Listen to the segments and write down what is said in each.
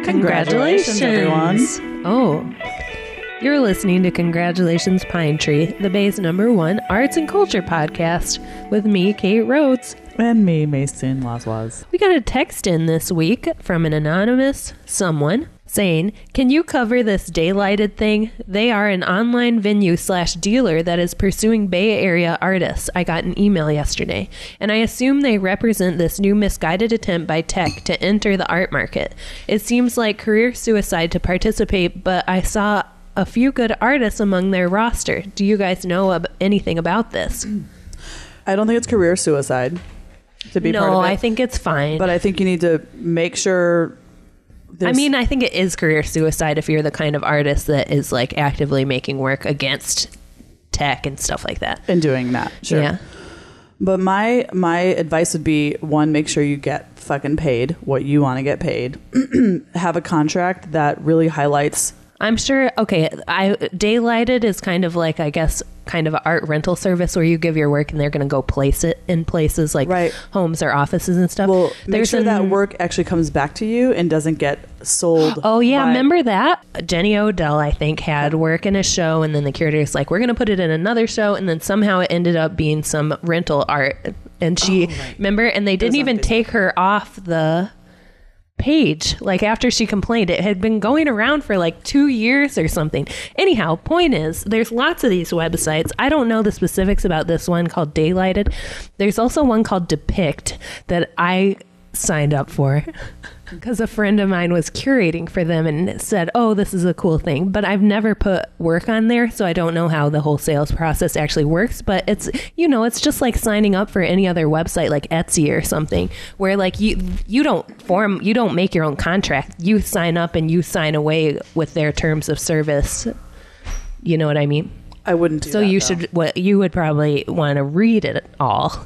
Congratulations, everyone. Oh, you're listening to Congratulations Pine Tree, the Bay's #1 arts and culture podcast with me, Kate Rhodes. And me, Mason Lazwaz. We got a text in this week from an anonymous someone saying, can you cover this Daylighted thing? They are an online venue/dealer that is pursuing Bay Area artists. I got an email yesterday, and I assume they represent this new misguided attempt by tech to enter the art market. It seems like career suicide to participate, but I saw a few good artists among their roster. Do you guys know anything about this? I don't think it's career suicide to be part of it. No, I think it's fine. But I think you need to make sure... I mean, I think it is career suicide if you're the kind of artist that is like actively making work against tech and stuff like that. And doing that, sure. Yeah. But my advice would be, one, make sure you get fucking paid what you want to get paid. Have a contract that really highlights... I'm sure, okay, Daylighted is kind of like, I guess, kind of an art rental service where you give your work and they're going to go place it in places like homes or offices and stuff. Well, make sure that work actually comes back to you and doesn't get sold. Oh, yeah, remember that? Jenny Odell, I think, had work in a show, and then the curator's like, we're going to put it in another show, and then somehow it ended up being some rental art. And she, remember, and they didn't even take her off the... page, like after she complained. It had been going around for like 2 years or something. Anyhow, point is, there's lots of these websites. I don't know the specifics about this one called Daylighted. There's also one called Depict that I signed up for because a friend of mine was curating for them and said, oh, this is a cool thing. But I've never put work on there, so I don't know how the whole sales process actually works. But it's, you know, it's just like signing up for any other website like Etsy or something, where like you don't make your own contract. You sign up and you sign away with their terms of service. You know what I mean? I wouldn't do so that, you would probably want to read it all.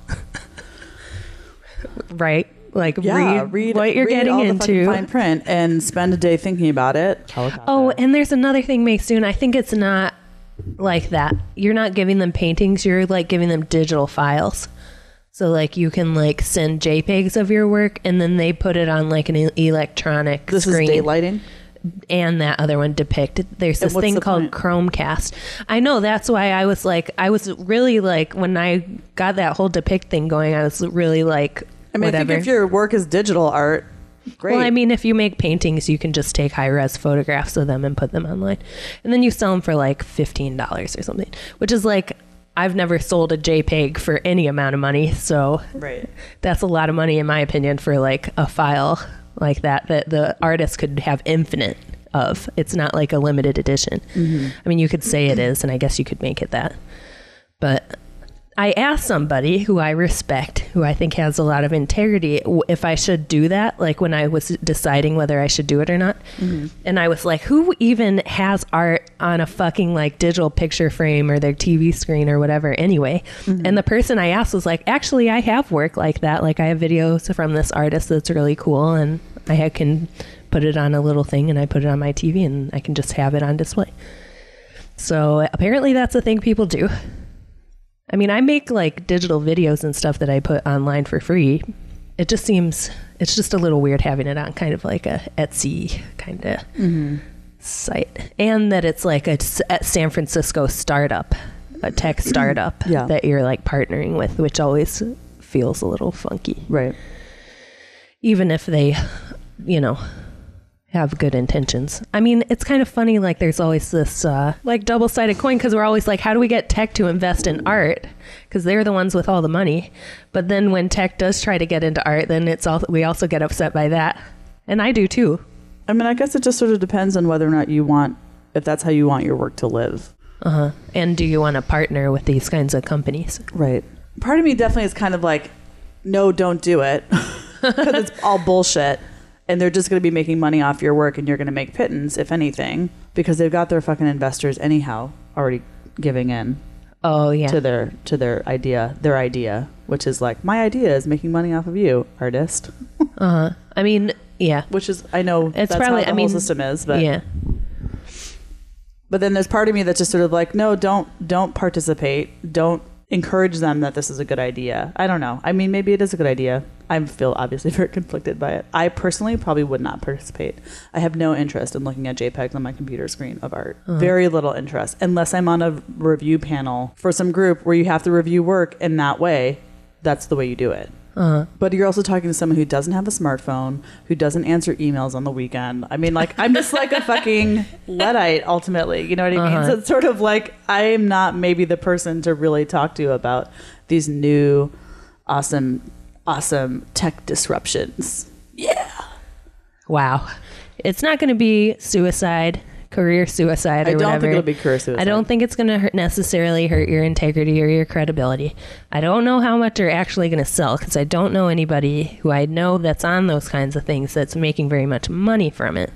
Right? Like read what you're getting all into. The fine print and spend a day thinking about it. Oh, and there's another thing, Maysoon. I think it's not like that. You're not giving them paintings. You're like giving them digital files. So like you can like send JPEGs of your work, and then they put it on like an electronic screen. This is daylighting? And that other one, Depict. There's this thing called Chromecast. I know, that's why I was really like, when I got that whole Depict thing going, I was really like, I mean, whatever. I think if your work is digital art, great. Well, I mean, if you make paintings, you can just take high-res photographs of them and put them online. And then you sell them for like $15 or something, which is like, I've never sold a JPEG for any amount of money. So that's a lot of money, in my opinion, for like a file like that the artist could have infinite of. It's not like a limited edition. Mm-hmm. I mean, you could say it is, and I guess you could make it that. But... I asked somebody who I respect, who I think has a lot of integrity, if I should do that, like when I was deciding whether I should do it or not. Mm-hmm. And I was like, who even has art on a fucking like digital picture frame or their TV screen or whatever anyway? Mm-hmm. And the person I asked was like, actually, I have work like that. Like I have videos from this artist that's really cool, and I can put it on a little thing and I put it on my TV and I can just have it on display. So apparently that's a thing people do. I mean, I make like digital videos and stuff that I put online for free. It just seems, it's just a little weird having it on kind of like a Etsy kind of site. And that it's like a San Francisco startup, a tech startup that you're like partnering with, which always feels a little funky. Right. Even if they, you know, have good intentions. I mean, it's kind of funny, like there's always this like double-sided coin, because we're always like, how do we get tech to invest in art? Because they're the ones with all the money. But then when tech does try to get into art, then we also get upset by that. And I do too. I mean, I guess it just sort of depends on whether or not if that's how you want your work to live. And do you want to partner with these kinds of companies? Right. Part of me definitely is kind of like, no, don't do it. Because it's all bullshit. And they're just going to be making money off your work, and you're going to make pittance, if anything, because they've got their fucking investors anyhow already giving in. Oh yeah. To their idea, which is like, my idea is making money off of you, artist. I mean, yeah. Which is, I know it's that's probably, how the whole system is, but yeah. But then there's part of me that's just sort of like, no, don't participate. Don't encourage them that this is a good idea. I don't know. I mean, maybe it is a good idea. I feel obviously very conflicted by it. I personally probably would not participate. I have no interest in looking at JPEGs on my computer screen of art. Very little interest, unless I'm on a review panel for some group where you have to review work in that way. That's the way you do it. But you're also talking to someone who doesn't have a smartphone, who doesn't answer emails on the weekend. I mean, like, I'm just like a fucking Luddite, ultimately. You know what I mean? So it's sort of like, I am not maybe the person to really talk to about these new, awesome tech disruptions. Yeah. Wow. It's not going to be career suicide or whatever. I don't think it'll be career suicide. I don't think it's going to necessarily hurt your integrity or your credibility. I don't know how much you're actually going to sell because I don't know anybody who I know that's on those kinds of things that's making very much money from it.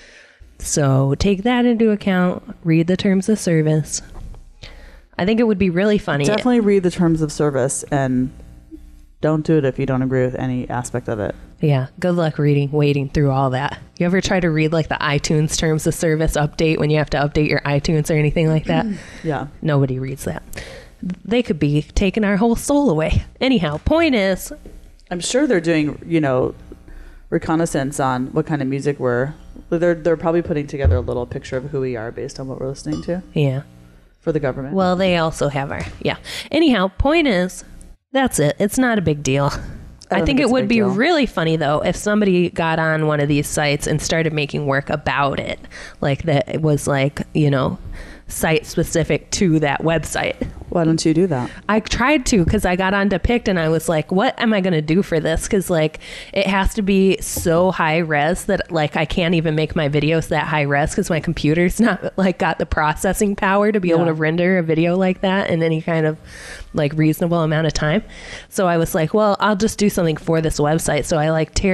So take that into account. Read the terms of service. I think it would be really funny. Definitely read the terms of service and don't do it if you don't agree with any aspect of it. Yeah. Good luck wading through all that. You ever try to read like the iTunes terms of service update when you have to update your iTunes or anything like that? Yeah. Nobody reads that. They could be taking our whole soul away. Anyhow, point is, I'm sure they're doing, reconnaissance on what kind of music they're probably putting together a little picture of who we are based on what we're listening to. Yeah. For the government. Well, they also have Anyhow, point is, that's it. It's not a big deal. I think it would be really funny, though, if somebody got on one of these sites and started making work about it. Like that it was like, site specific to that website. Why don't you do that? I tried to because I got on Depict and I was like, what am I going to do for this? Because like it has to be so high res that like I can't even make my videos that high res because my computer's not like got the processing power to be able to render a video like that in any kind of like reasonable amount of time. So I was like, well, I'll just do something for this website. So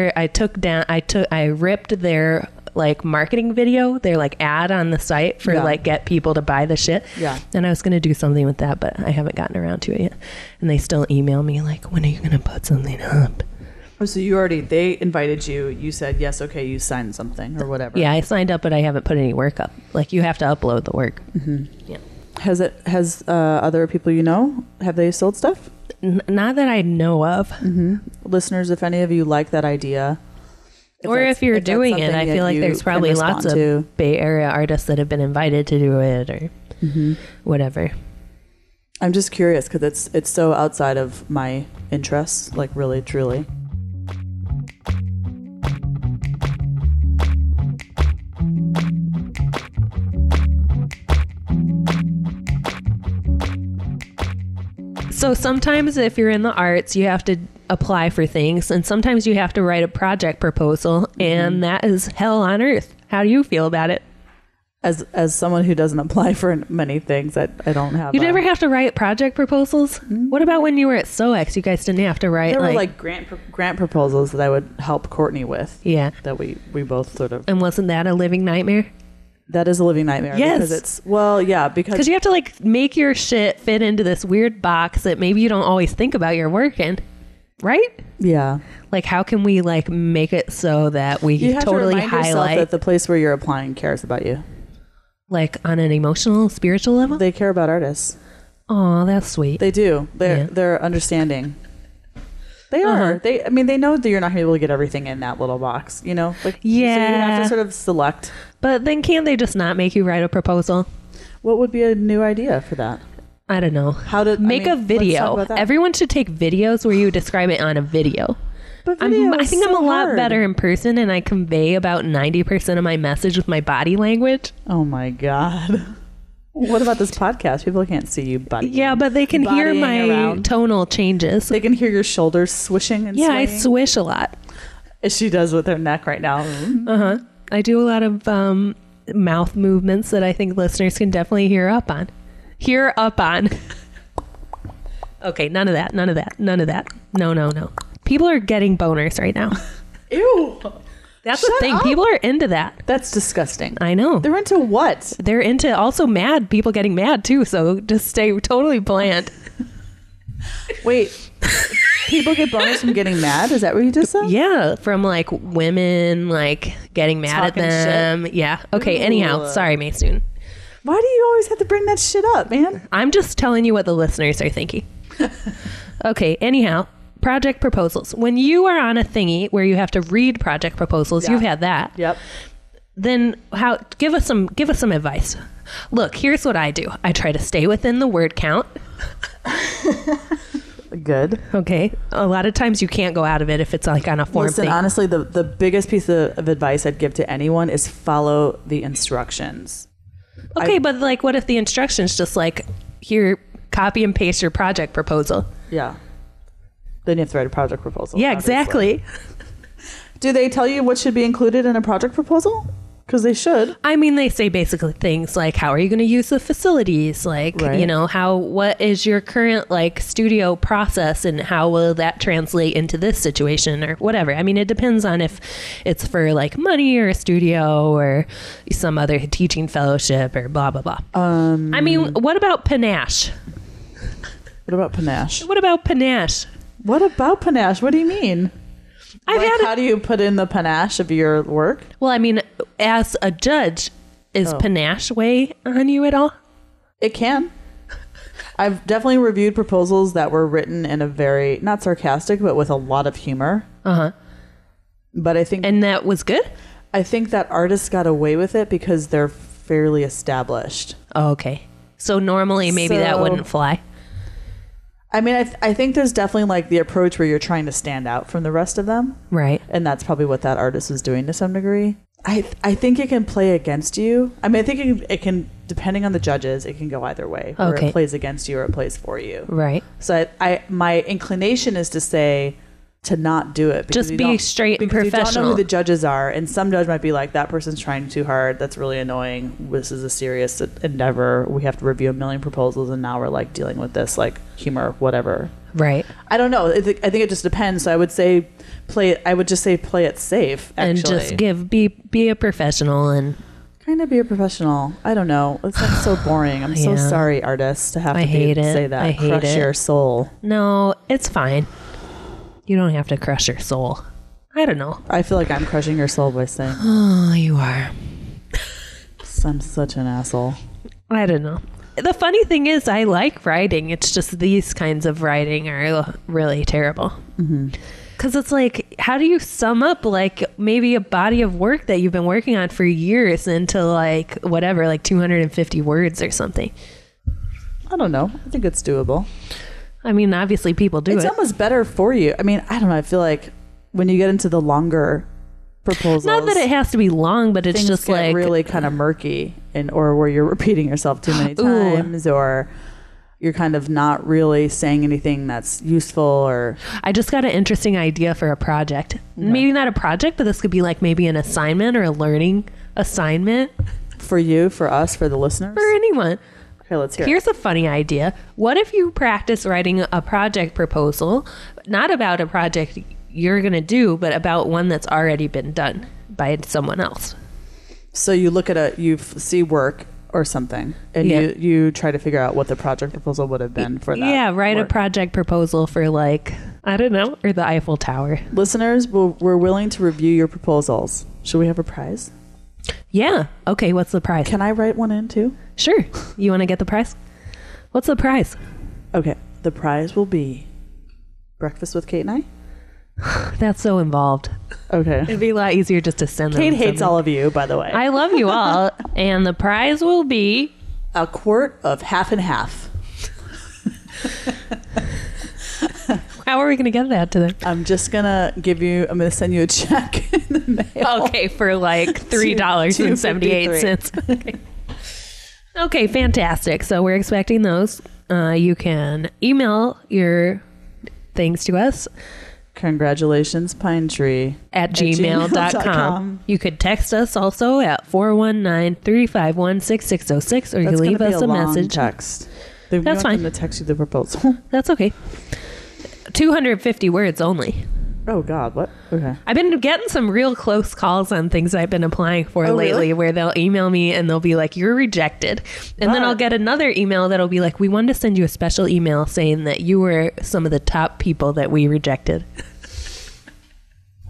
I ripped their like marketing video, their like ad on the site for like get people to buy the shit. Yeah. And I was going to do something with that, but I haven't gotten around to it yet. And they still email me like, when are you going to put something up? Oh, so they invited you. You said, yes, okay, you signed something or whatever. Yeah, I signed up, but I haven't put any work up. Like you have to upload the work. Mm-hmm. Yeah. Has other people have they sold stuff? Not that I know of. Mm-hmm. Listeners, if any of you like that idea, if you're doing it, I feel like there's probably lots of Bay Area artists that have been invited to do it or whatever. I'm just curious because it's so outside of my interests, like really, truly. So sometimes if you're in the arts, you have to apply for things, and sometimes you have to write a project proposal, and that is hell on earth. How do you feel about it? As someone who doesn't apply for many things, I don't have. You never have to write project proposals? What about when you were at SOEX? You guys didn't have to write. There were like grant proposals that I would help Courtney with. Yeah, that we both sort of. And wasn't that a living nightmare? That is a living nightmare. Yes. Because you have to like make your shit fit into this weird box that maybe you don't always think about your work in. Right? Yeah. Like, how can we like make it so that we you have totally to remind highlight that the place where you're applying cares about you? Like on an emotional, spiritual level? They care about artists. Oh, that's sweet. They do. They're understanding. They are. They know that you're not able to get everything in that little box, Like, so you have to sort of select. But then can't they just not make you write a proposal? What would be a new idea for that? I don't know. Make a video. Everyone should take videos where you describe it on a video. But I think I'm a lot better in person, and I convey about 90% of my message with my body language. Oh my God. What about this podcast? People can't see you bodying. Yeah, but they can hear my tonal changes. They can hear your shoulders swishing and swaying. I swish a lot. As she does with her neck right now. I do a lot of mouth movements that I think listeners can definitely hear up on. Okay, none of that. No. People are getting boners right now. Ew. That's the thing. People are into that. That's disgusting. I know. They're into what? They're into also people getting mad too. So just stay totally bland. Wait, people get boners from getting mad? Is that what you just said? Yeah, from like women like getting mad at them. Shit. Yeah. Okay. Anyhow, sorry, Maysoon. Why do you always have to bring that shit up, man? I'm just telling you what the listeners are thinking. Okay, anyhow, project proposals. When you are on a thingy where you have to read project proposals, you've had that. Yep. Then give us some advice. Look, here's what I do. I try to stay within the word count. Good. Okay. A lot of times you can't go out of it if it's like on a form Listen, thing. honestly, the biggest piece of advice I'd give to anyone is follow the instructions. Okay, but like what if the instructions just like, here, copy and paste your project proposal? Yeah. Then you have to write a project proposal. Yeah, obviously. exactly. Do they tell you what should be included in a project proposal? Because they should. I mean, they say basically things like, how are you going to use the facilities? Like, Right. you know, what is your current like studio process and how will that translate into this situation or whatever? I mean, it depends on if it's for like money or a studio or some other teaching fellowship or blah, blah, blah. I mean, what about panache? What about panache? What about panache? What about panache? What do you mean? I've How do you put in the panache of your work? Well, I mean, as a judge, is panache weigh on you at all? It can. I've definitely reviewed proposals that were written in a very, not sarcastic, but with a lot of humor. Uh-huh. But And that was good? I think that artists got away with it because they're fairly established. Oh, okay. So normally maybe that So- wouldn't fly. I mean, I think there's definitely like the approach where you're trying to stand out from the rest of them. Right. And that's probably what that artist was doing to some degree. I think it can play against you. I mean, I think it can depending on the judges, it can go either way. Where Okay. it plays against you or it plays for you. Right. So my inclination is to say to not do it. Just you be don't- straight and because you don't know professional. who the judges are. And some judge might be like, that person's trying too hard. That's really annoying. This is a serious endeavor. We have to review a million proposals. And now we're like dealing with this like humor, whatever. Right. I don't know. I think it just depends. So I would say play it safe, actually. And just be a professional and Kind of be a professional. I don't know. It's like so boring. I'm so Yeah. sorry, artists, to have I to hate it. say that. I hate Crush it. your soul. no, it's fine. You don't have to crush your soul. I don't know. I feel like I'm crushing your soul by saying Oh, you are. I'm such an asshole. I don't know. The funny thing is I like writing. It's just these kinds of writing are really terrible. Because it's like, how do you sum up like maybe a body of work that you've been working on for years into like whatever, like 250 words or something? I don't know. I think it's doable. I mean, obviously people do It's it. almost better for you. I mean, I don't know. I feel like when you get into the longer proposals, Not that it has to be long, but it's things just get like, really kind of murky, or where you're repeating yourself too many Ooh. times, or you're kind of not really saying anything that's useful, or I just got an interesting idea for a project. Maybe not a project, but this could be like maybe an assignment or a learning assignment for you, for us, for the listeners. for anyone. Okay, let's hear it. Here's a funny idea. What if you practice writing a project proposal, not about a project you're going to do, but about one that's already been done by someone else? So you look at you see work or something, and Yeah. you try to figure out what the project proposal would have been for that. Yeah, write a work. project proposal for like, I don't know, or the Eiffel Tower. Listeners, we're willing to review your proposals. Should we have a prize? Yeah. Okay, what's the prize? Can I write one in too? Sure. You want to get the prize? What's the prize? Okay, the prize will be breakfast with Kate and I. That's so involved. Okay. It'd be a lot easier just to send them Kate hates something. all of you, by the way. I love you all. And the prize will be A quart of half and half. how are we going to get that to them? I'm going to send you a check in the mail. Okay, for like $3.78. Okay. Okay, fantastic. So we're expecting those. You can email your things to us Congratulations, Pine Tree. at gmail.com. You could text us also at 419-351-6606, or you That's can leave gonna be us a long message. text. That's fine. To text you the proposal. That's okay. 250 words only. Oh God, what? Okay. I've been getting some real close calls on things I've been applying for Oh, lately, really? where they'll email me and they'll be like, you're rejected. And then I'll get another email that'll be like, we wanted to send you a special email saying that you were some of the top people that we rejected.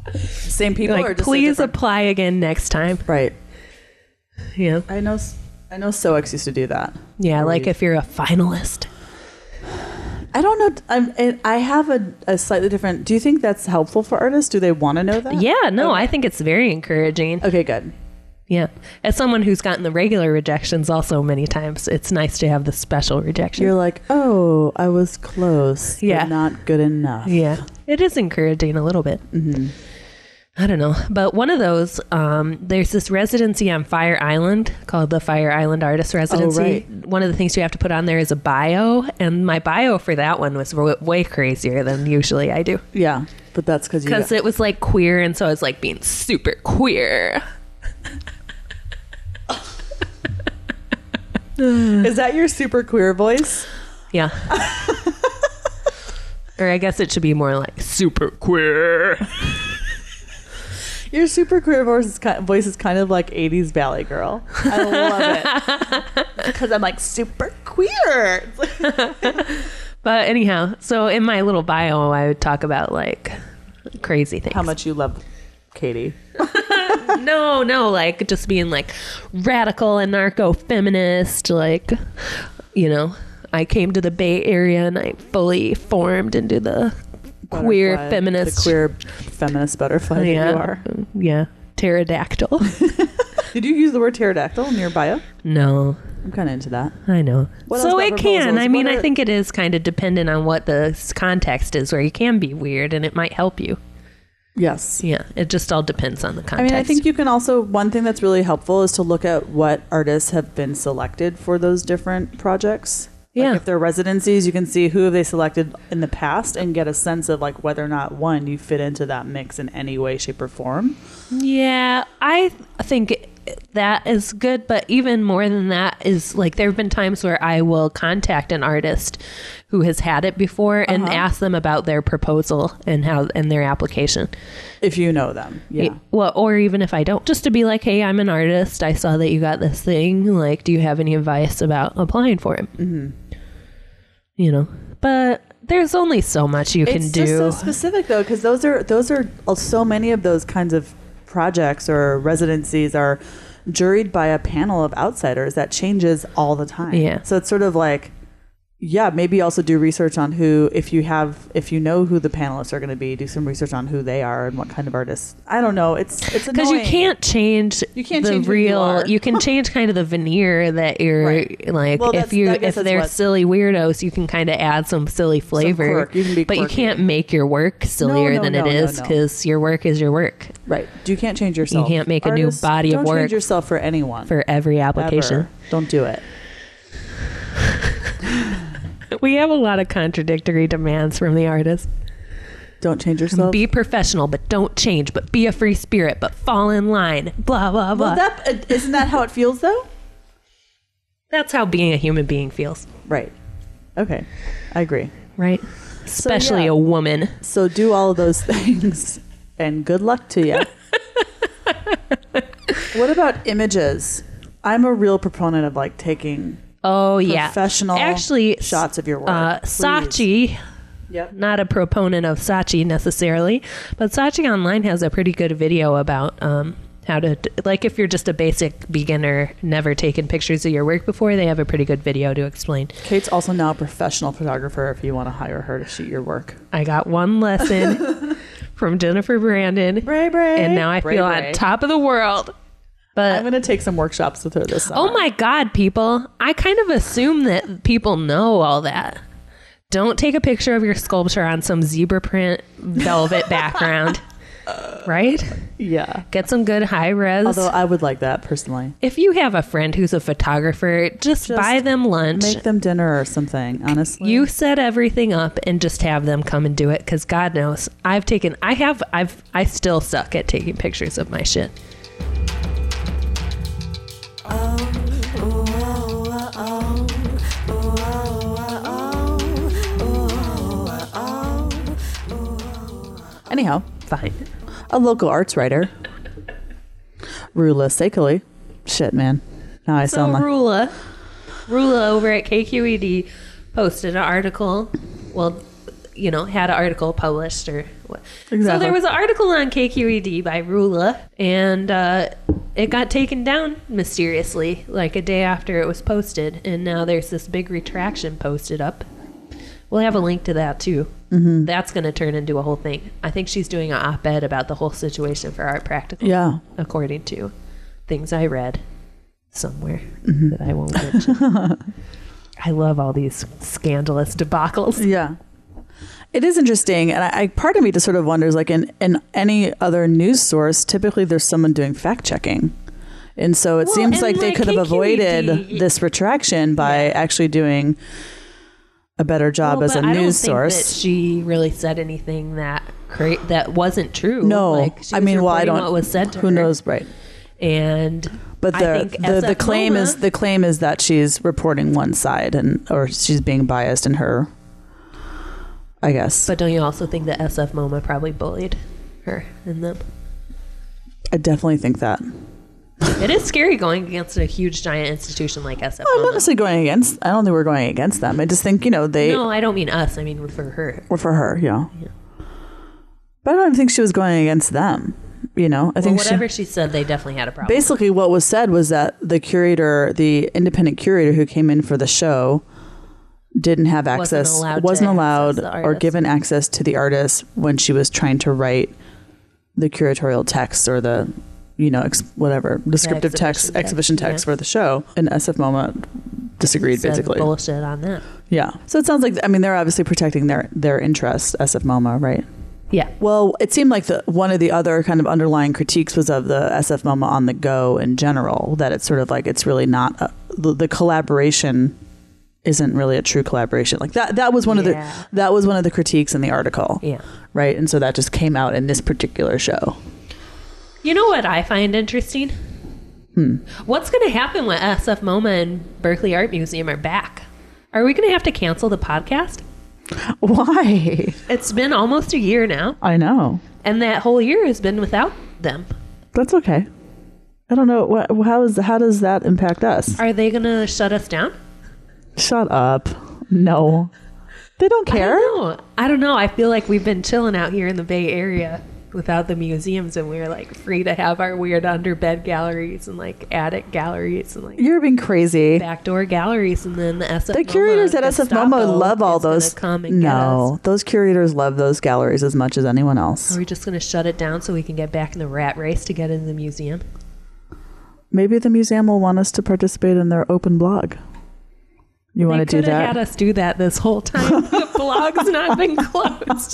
Same people, or Like, just please a different... apply again next time. Right. Yeah. I know I know Stoics used to do that. Yeah, like if you're a finalist. I don't know. I have a slightly different. Do you think that's helpful for artists? Do they want to know that? Yeah, no, Okay. I think it's very encouraging. Okay, good. Yeah. As someone who's gotten the regular rejections also many times, it's nice to have the special rejection. You're like, oh, I was close. Yeah. But not good enough. Yeah. It is encouraging a little bit. Mm-hmm. I don't know. But one of those, there's this residency on Fire Island called the Fire Island Artist Residency. Oh, right. One of the things you have to put on there is a bio. And my bio for that one was way crazier than usually I do. Yeah, but that's because It was like queer. And so I was like being super queer. Is that your super queer voice? Yeah. Or I guess it should be more like super queer. Your super queer voice is kind of like 80s Valley Girl. I love it. Because I'm like super queer. But anyhow, so in my little bio, I would talk about like crazy things. How much you love Katie. No, like just being like radical and narco-feminist, like, you know, I came to the Bay Area and I fully formed into the queer Butterfly, feminist. The queer feminist butterfly that you are. Yeah. Pterodactyl. Did you use the word pterodactyl in your bio? No, I'm kind of into that. I know. What So else about it can. proposals? I mean, What I are- think it is kind of dependent on what the context is, where you can be weird and it might help you. Yes. Yeah, it just all depends on the I context. mean, I think you can also, one thing that's really helpful is to look at what artists have been selected for those different projects. Yeah. Like if they're residencies, you can see who they selected in the past and get a sense of like whether or not, one, you fit into that mix in any way, shape, or form. Yeah, I think that is good, but even more than that is like there have been times where I will contact an artist who has had it before and ask them about their proposal and their application. If you know them. Yeah. Well, or even if I don't, just to be like, hey, I'm an artist. I saw that you got this thing. Like, do you have any advice about applying for it? Mm-hmm. You know, but there's only so much you can It's do. just so specific though, because those are so many of those kinds of projects or residencies are juried by a panel of outsiders that changes all the time. Yeah. So it's sort of like, yeah, maybe also do research on who, if you know who the panelists are going to be, do some research on who they are and what kind of artists. I don't know. It's Because annoying. you can't change You can't the change who you real. are. You can change kind of the veneer that you're Right. like. Well, if I guess that's they're what- silly weirdos, you can kind of add some silly flavor. quirk. You can be but you quirky. can't make your work sillier no, than it no, is no. because your work is your work Right. You can't change yourself. can't make a new body of don't work change yourself for anyone. for every application. Ever. Don't do it. We have a lot of contradictory demands from the artists. Don't change yourself. Be professional, but don't change. But be a free spirit, but fall in line. Blah blah blah. Well, isn't that how it feels though? That's how being a human being feels, Right. Okay. I agree. right? Especially yeah. a woman. So do all of those things and good luck to you. What about images? I'm a real proponent of like taking Oh yeah, professional actually shots of your work. Please. Saatchi. Yep. Not a proponent of Saatchi necessarily, but Saatchi Online has a pretty good video about how to, like, if you're just a basic beginner, never taken pictures of your work before, they have a pretty good video to explain. Kate's also now a professional photographer if you want to hire her to shoot your work. I got one lesson from Jennifer Brandon, Bray, bray. and now I Bray, feel bray. on top of the world. But I'm going to take some workshops with her this summer. oh my God, people. I kind of assume that people know all that. Don't take a picture of your sculpture on some zebra print velvet background. Right? Yeah. Get some good high res. Although I would like that personally. If you have a friend who's a photographer, just buy them lunch. Make them dinner or something, honestly. You set everything up and just have them come and do it. Because God knows, I still suck at taking pictures of my shit. Anyhow, Fine. a local arts writer, Rula Sekeli. Shit, man. Now I So sound like... Rula over at KQED posted an article. Well, had an article published or what. So Exactly. there was an article on KQED by Rula, and it got taken down mysteriously, like a day after it was posted, and now there's this big retraction posted up. We'll have a link to that too. Mm-hmm. That's going to turn into a whole thing. I think she's doing an op-ed about the whole situation for Art Practical. Yeah. According to things I read somewhere that I won't mention. I love all these scandalous debacles. Yeah. It is interesting. And I part of me just sort of wonders, like in any other news source, typically there's someone doing fact checking. And so it seems like they could have avoided this retraction by actually doing a better job as a news source. That she really said anything that wasn't true. No, like, she I was mean, well, I don't. What was said to who her. knows, right? And but the claim is that she's reporting one side or she's being biased in her. I guess. But don't you also think that SF MoMA probably bullied her and them? I definitely think that. It is scary going against a huge giant institution like SF. I'm not necessarily going against. I don't think we're going against them. I just think they. No, I don't mean us. I mean for her. Or for her, yeah. But I don't think she was going against them. I think whatever she said, they definitely had a problem. Basically, what was said was that the independent curator who came in for the show, didn't have access, wasn't allowed or given access to the artist when she was trying to write the curatorial text or the whatever descriptive text, exhibition text for the show. And SF MoMA disagreed, basically. Bullshit on that. Yeah. So it sounds like, they're obviously protecting their interests, SF MoMA, right? Yeah. Well, it seemed like one of the other kind of underlying critiques was of the SF MoMA on the go in general, that it's sort of like it's really not the collaboration isn't really a true collaboration. Like that was one of the critiques in the article. Yeah. Right. And so that just came out in this particular show. You know what I find interesting? What's going to happen when SF MoMA and Berkeley Art Museum are back? Are we going to have to cancel the podcast? Why? It's been almost a year now. I know. And that whole year has been without them. That's okay. I don't know. How does that impact us? Are they going to shut us down? Shut up. No. They don't care. I don't know. I feel like we've been chilling out here in the Bay Area without the museums, and we're like free to have our weird underbed galleries and like attic galleries and like you're being crazy backdoor galleries, and then the curators at SF MoMA love all those. Those curators love those galleries as much as anyone else. Are we just going to shut it down so we can get back in the rat race to get in the museum? Maybe the museum will want us to participate in their open blog. You want to do that? They could have had us do that this whole time. The blog's not been closed.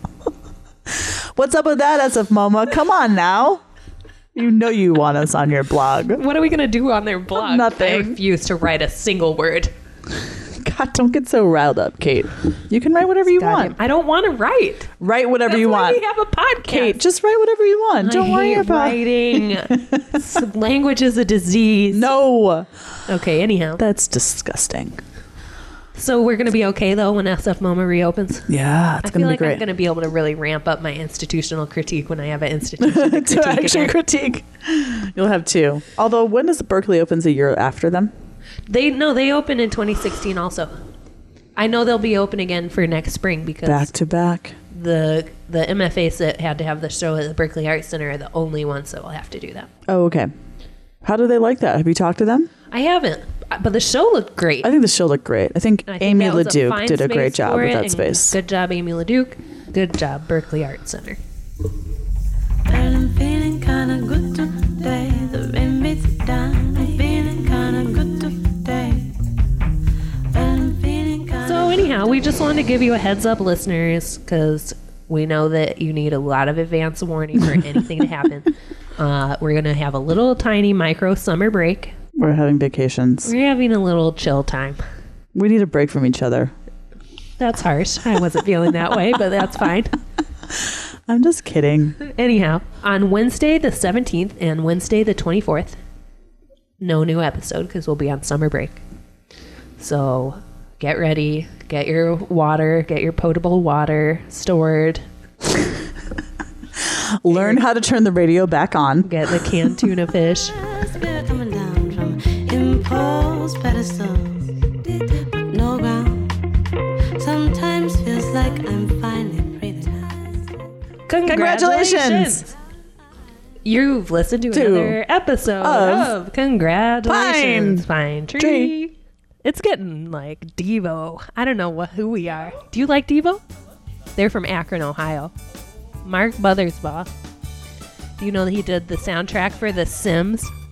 What's up with that, SF MoMA? Come on now. You want us on your blog. What are we going to do on their blog? Nothing. I refuse to write a single word. God, don't get so riled up, Kate. You can write whatever you want. I don't want to write. Write whatever you want. We have a podcast. Kate, just write whatever you want. Don't worry about writing. Language is a disease. No. Okay, anyhow. That's disgusting. So we're going to be okay, though, when SF MoMA reopens? Yeah, it's going to be great. I'm going to be able to really ramp up my institutional critique when I have an institution to actually critique. You'll have two. Although, when does Berkeley opens a year after them? They open in 2016 also. I know they'll be open again for next spring because back to back. The MFAs that had to have the show at the Berkeley Art Center are the only ones that will have to do that. Oh, okay. How do they like that? Have you talked to them? I haven't, but the show looked great. I think the show looked great. I think Amy LeDuc did a great job with that space. Good job, Amy LeDuc. Good job, Berkeley Art Center. I'm feeling kinda good today. The rain beats down. I'm feeling kinda good today. So anyhow, we just wanted to give you a heads up, listeners, because we know that you need a lot of advance warning for anything to happen. We're going to have a little tiny micro summer break. We're having vacations. We're having a little chill time. We need a break from each other. That's harsh. I wasn't feeling that way, but that's fine. I'm just kidding. Anyhow, on Wednesday the 17th and Wednesday the 24th, no new episode because we'll be on summer break. So get ready. Get your water. Get your potable water stored. Learn how to turn the radio back on. Get the canned tuna fish. Coming down from impulse pedestals, but no ground. Sometimes feels like I'm finally breathing. Congratulations! You've listened to another episode of Congratulations, Pine Tree. It's getting like Devo. I don't know who we are. Do you like Devo? They're from Akron, Ohio. Mark Mothersbaugh. Do you know that he did the soundtrack for The Sims?